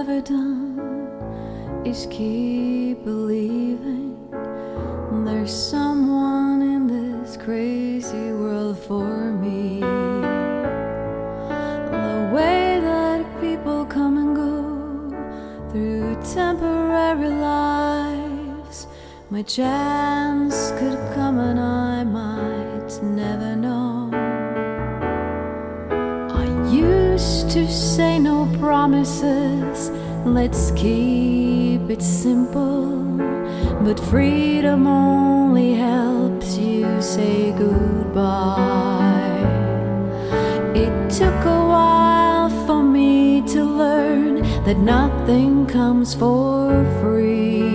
ever done is keep believing there's someone in this crazy world for me. The way that people come and go through temporary lives, my chance could come and I might never know. I used to say no promises, let's keep it simple, but freedom only helps you say goodbye. It took a while for me to learn that nothing comes for free.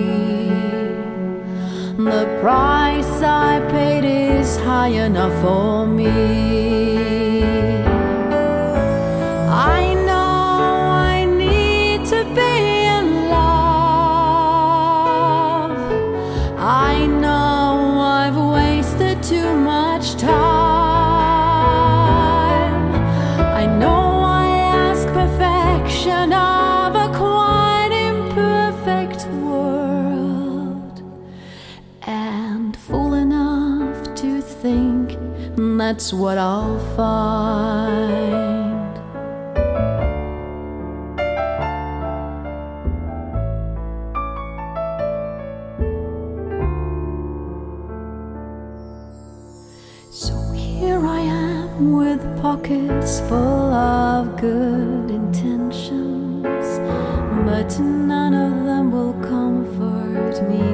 The price I paid is high enough for me. I know I need to be in love. I know I've wasted too much time. I know I ask perfection of a quite imperfect world, and fool enough to think that's what I'll find. So here I am with pockets full of good intentions, but none of them will comfort me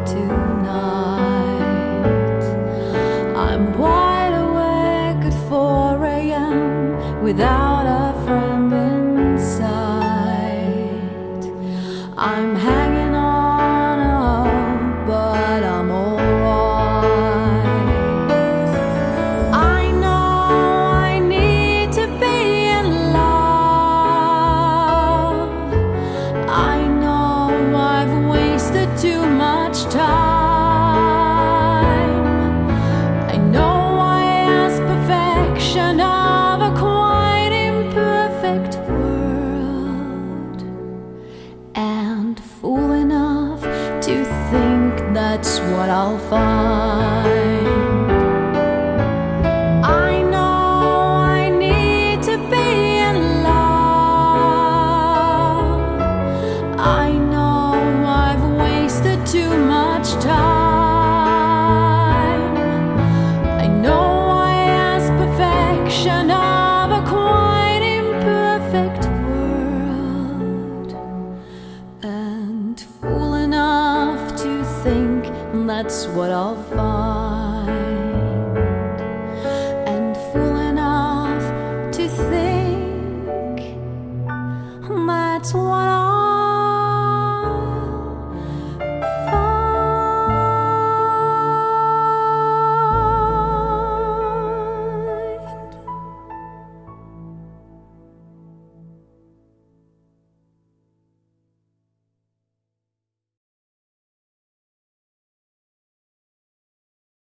tonight. I'm wide awake at 4 a.m. without